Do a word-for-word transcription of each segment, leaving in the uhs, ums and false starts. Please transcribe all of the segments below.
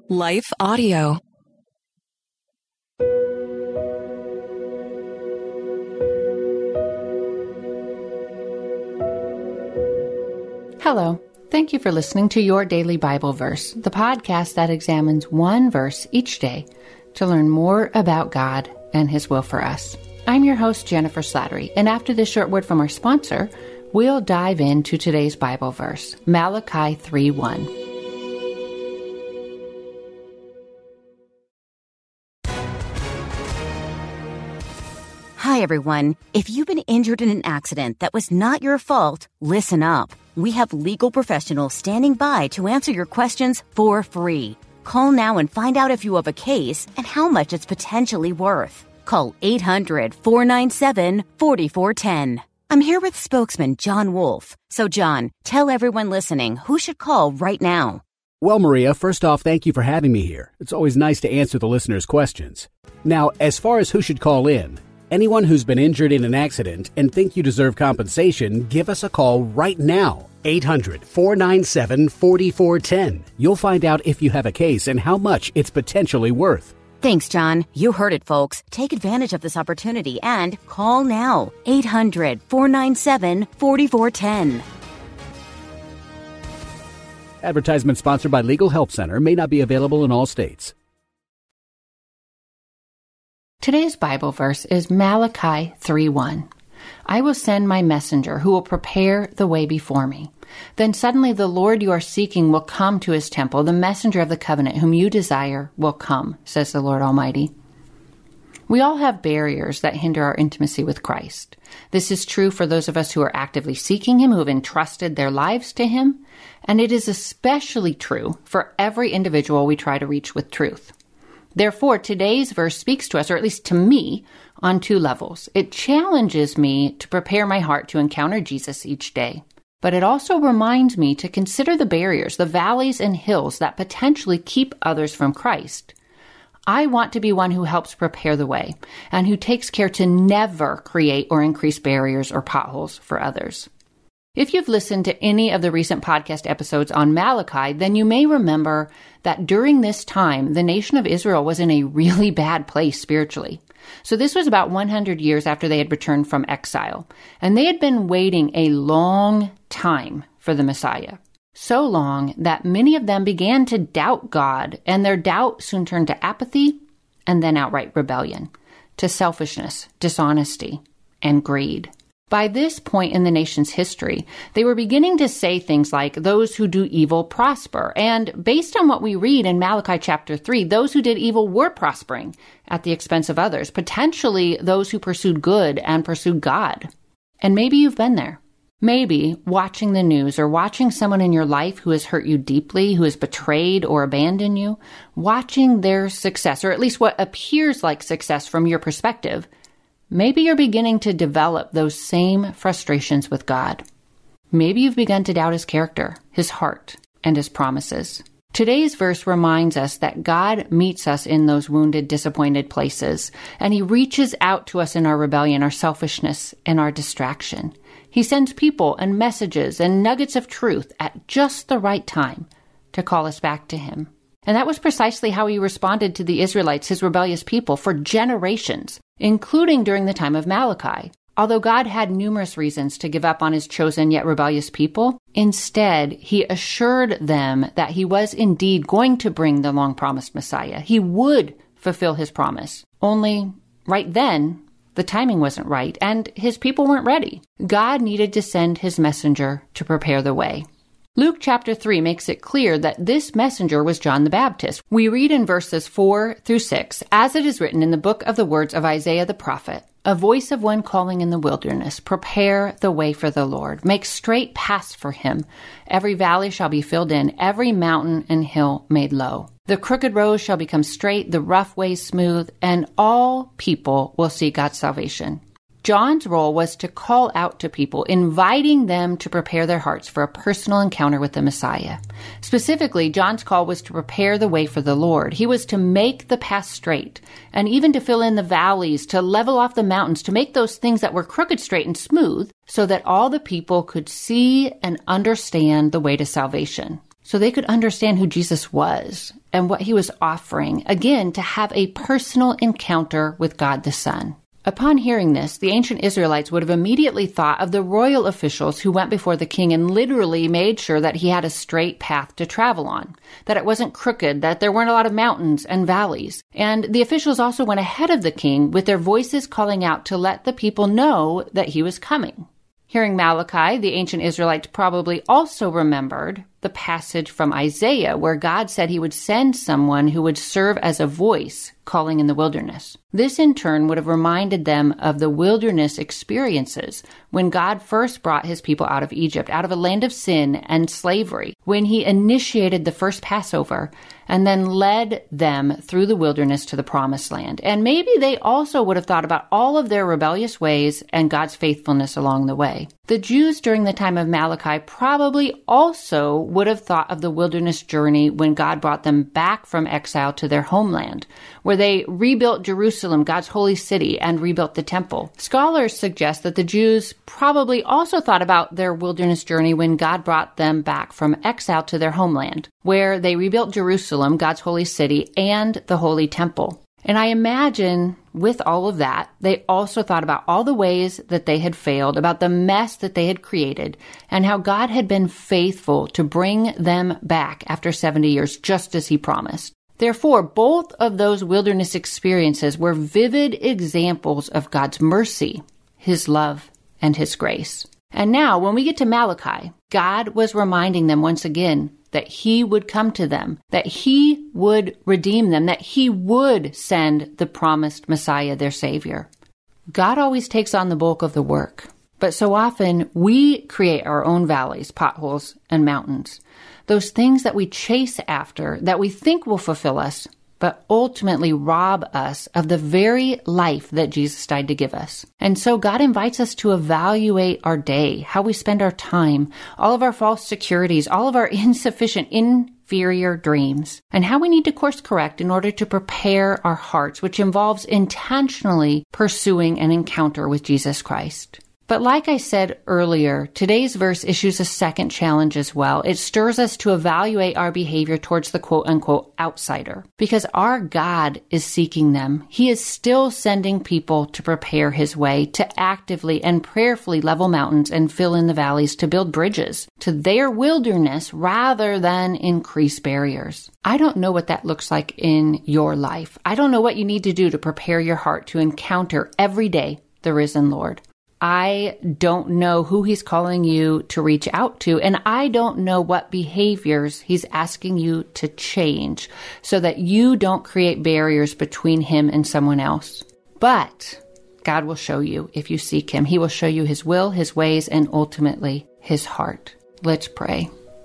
Life Audio. Hello. Thank you for listening to Your Daily Bible Verse, the podcast that examines one verse each day to learn more about God and His will for us. I'm your host, Jennifer Slattery, and after this short word from our sponsor, we'll dive into today's Bible verse, Malachi three one. Hi, everyone. If you've been injured in an accident that was not your fault, listen up. We have legal professionals standing by to answer your questions for free. Call now and find out if you have a case and how much it's potentially worth. Call eight hundred, four nine seven, four four one zero. I'm here with spokesman John Wolf. So, John, tell everyone listening who should call right now. Well, Maria, first off, thank you for having me here. It's always nice to answer the listeners' questions. Now, as far as who should call in, anyone who's been injured in an accident and think you deserve compensation, give us a call right now. eight hundred, four nine seven, four four one zero. You'll find out if you have a case and how much it's potentially worth. Thanks, John. You heard it, folks. Take advantage of this opportunity and call now. eight hundred, four nine seven, four four one zero. Advertisement sponsored by Legal Help Center, may not be available in all states. Today's Bible verse is Malachi three one. I will send my messenger who will prepare the way before me. Then suddenly the Lord you are seeking will come to his temple. The messenger of the covenant whom you desire will come, says the Lord Almighty. We all have barriers that hinder our intimacy with Christ. This is true for those of us who are actively seeking him, who have entrusted their lives to him. And it is especially true for every individual we try to reach with truth. Therefore, today's verse speaks to us, or at least to me, on two levels. It challenges me to prepare my heart to encounter Jesus each day. But it also reminds me to consider the barriers, the valleys and hills that potentially keep others from Christ. I want to be one who helps prepare the way and who takes care to never create or increase barriers or potholes for others. If you've listened to any of the recent podcast episodes on Malachi, then you may remember that during this time, the nation of Israel was in a really bad place spiritually. So this was about one hundred years after they had returned from exile, and they had been waiting a long time for the Messiah. So long that many of them began to doubt God, and their doubt soon turned to apathy and then outright rebellion, to selfishness, dishonesty, and greed. By this point in the nation's history, they were beginning to say things like, those who do evil prosper. And based on what we read in Malachi chapter three, those who did evil were prospering at the expense of others, potentially those who pursued good and pursued God. And maybe you've been there. Maybe watching the news or watching someone in your life who has hurt you deeply, who has betrayed or abandoned you, watching their success, or at least what appears like success from your perspective. Maybe you're beginning to develop those same frustrations with God. Maybe you've begun to doubt his character, his heart, and his promises. Today's verse reminds us that God meets us in those wounded, disappointed places, and he reaches out to us in our rebellion, our selfishness, and our distraction. He sends people and messages and nuggets of truth at just the right time to call us back to him. And that was precisely how he responded to the Israelites, his rebellious people, for generations, including during the time of Malachi. Although God had numerous reasons to give up on his chosen yet rebellious people, instead, he assured them that he was indeed going to bring the long-promised Messiah. He would fulfill his promise. Only, right then, the timing wasn't right, and his people weren't ready. God needed to send his messenger to prepare the way. Luke chapter three makes it clear that this messenger was John the Baptist. We read in verses four through six, as it is written in the book of the words of Isaiah the prophet, a voice of one calling in the wilderness, prepare the way for the Lord, make straight paths for him. Every valley shall be filled in, every mountain and hill made low. The crooked roads shall become straight, the rough ways smooth, and all people will see God's salvation. John's role was to call out to people, inviting them to prepare their hearts for a personal encounter with the Messiah. Specifically, John's call was to prepare the way for the Lord. He was to make the path straight, and even to fill in the valleys, to level off the mountains, to make those things that were crooked straight and smooth, so that all the people could see and understand the way to salvation. so they could understand who Jesus was and what he was offering, again, to have a personal encounter with God the Son. Upon hearing this, the ancient Israelites would have immediately thought of the royal officials who went before the king and literally made sure that he had a straight path to travel on, that it wasn't crooked, that there weren't a lot of mountains and valleys. And the officials also went ahead of the king with their voices calling out to let the people know that he was coming. Hearing Malachi, the ancient Israelites probably also remembered the passage from Isaiah where God said he would send someone who would serve as a voice calling in the wilderness. This in turn would have reminded them of the wilderness experiences when God first brought his people out of Egypt, out of a land of sin and slavery, when he initiated the first Passover and then led them through the wilderness to the promised land. And maybe they also would have thought about all of their rebellious ways and God's faithfulness along the way. The Jews during the time of Malachi probably also would have thought of the wilderness journey when God brought them back from exile to their homeland, where they rebuilt Jerusalem, God's holy city, and rebuilt the temple. Scholars suggest that the Jews probably also thought about their wilderness journey when God brought them back from exile to their homeland, where they rebuilt Jerusalem, God's holy city, and the holy temple. And I imagine with all of that, they also thought about all the ways that they had failed, about the mess that they had created, and how God had been faithful to bring them back after seventy years, just as he promised. Therefore, both of those wilderness experiences were vivid examples of God's mercy, his love, and his grace. And now, when we get to Malachi, God was reminding them once again that he would come to them, that he would redeem them, that he would send the promised Messiah, their Savior. God always takes on the bulk of the work, but so often we create our own valleys, potholes, and mountains. Those things that we chase after, that we think will fulfill us, but ultimately rob us of the very life that Jesus died to give us. And so God invites us to evaluate our day, how we spend our time, all of our false securities, all of our insufficient, inferior dreams, and how we need to course correct in order to prepare our hearts, which involves intentionally pursuing an encounter with Jesus Christ. But like I said earlier, today's verse issues a second challenge as well. It stirs us to evaluate our behavior towards the quote-unquote outsider, because our God is seeking them. He is still sending people to prepare his way, to actively and prayerfully level mountains and fill in the valleys, to build bridges to their wilderness rather than increase barriers. I don't know what that looks like in your life. I don't know what you need to do to prepare your heart to encounter every day the risen Lord. I don't know who he's calling you to reach out to, and I don't know what behaviors he's asking you to change so that you don't create barriers between him and someone else. But God will show you if you seek him. He will show you his will, his ways, and ultimately his heart. Let's pray.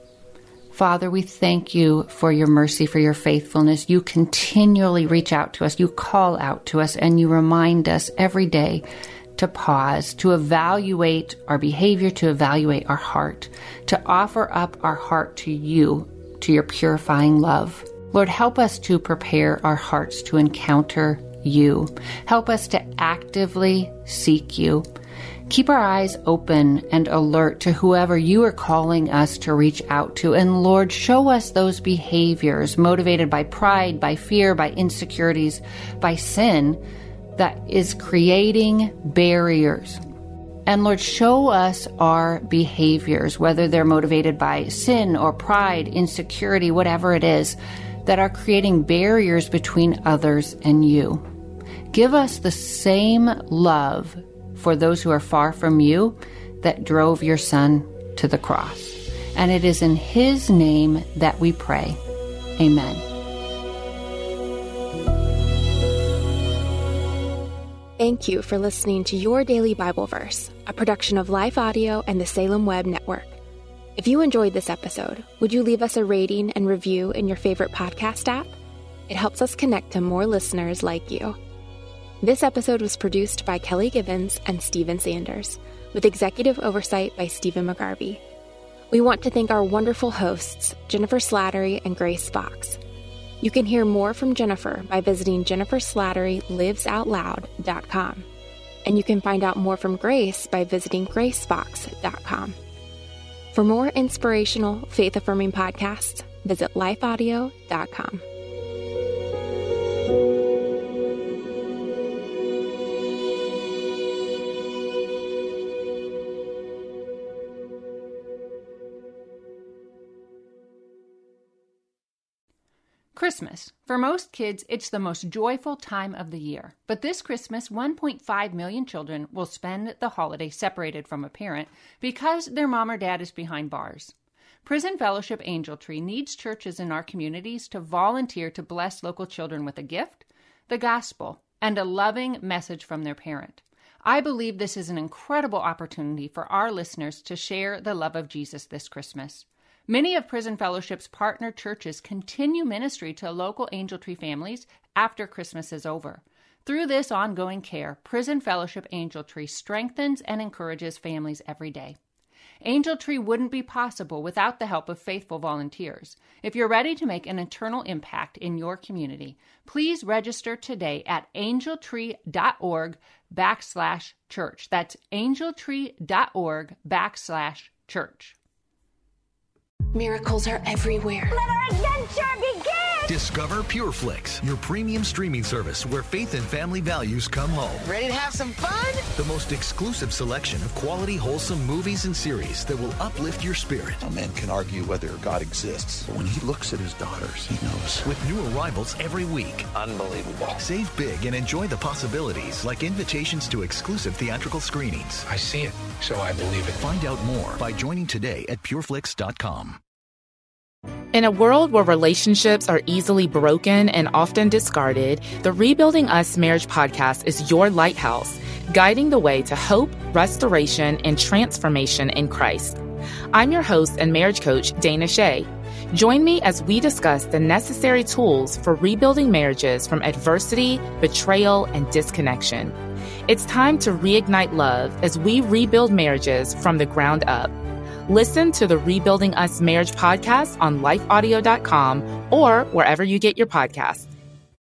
Father, we thank you for your mercy, for your faithfulness. You continually reach out to us. You call out to us, and you remind us every day to pause, to evaluate our behavior, to evaluate our heart, to offer up our heart to you, to your purifying love. Lord, help us to prepare our hearts to encounter you. Help us to actively seek you. Keep our eyes open and alert to whoever you are calling us to reach out to. And Lord, show us those behaviors motivated by pride, by fear, by insecurities, by sin, that is creating barriers. And Lord, show us our behaviors, whether they're motivated by sin or pride, insecurity, whatever it is, that are creating barriers between others and you. Give us the same love for those who are far from you that drove your Son to the cross. And it is in his name that we pray. Amen. Thank you for listening to Your Daily Bible Verse, a production of Life Audio and the Salem Web Network. If you enjoyed this episode, would you leave us a rating and review in your favorite podcast app? It helps us connect to more listeners like you. This episode was produced by Kelly Gibbons and Stephen Sanders, with executive oversight by Stephen McGarvey. We want to thank our wonderful hosts, Jennifer Slattery and Grace Fox. You can hear more from Jennifer by visiting jennifer slattery lives out loud dot com. And you can find out more from Grace by visiting grace fox dot com. For more inspirational, faith-affirming podcasts, visit life audio dot com. Christmas. For most kids, it's the most joyful time of the year. But this Christmas, one point five million children will spend the holiday separated from a parent because their mom or dad is behind bars. Prison Fellowship Angel Tree needs churches in our communities to volunteer to bless local children with a gift, the gospel, and a loving message from their parent. I believe this is an incredible opportunity for our listeners to share the love of Jesus this Christmas. Many of Prison Fellowship's partner churches continue ministry to local Angel Tree families after Christmas is over. Through this ongoing care, Prison Fellowship Angel Tree strengthens and encourages families every day. Angel Tree wouldn't be possible without the help of faithful volunteers. If you're ready to make an eternal impact in your community, please register today at angeltree.org backslash church. That's angeltree.org backslash church. Miracles are everywhere. Let our adventure begin! Discover PureFlix, your premium streaming service where faith and family values come home. Ready to have some fun? The most exclusive selection of quality, wholesome movies and series that will uplift your spirit. A man can argue whether God exists, but when he looks at his daughters, he knows. With new arrivals every week. Unbelievable. Save big and enjoy the possibilities, like invitations to exclusive theatrical screenings. I see it, so I believe it. Find out more by joining today at pureflix dot com. In a world where relationships are easily broken and often discarded, the Rebuilding Us Marriage podcast is your lighthouse, guiding the way to hope, restoration, and transformation in Christ. I'm your host and marriage coach, Dana Shea. Join me as we discuss the necessary tools for rebuilding marriages from adversity, betrayal, and disconnection. It's time to reignite love as we rebuild marriages from the ground up. Listen to the Rebuilding Us Marriage podcast on life audio dot com or wherever you get your podcasts.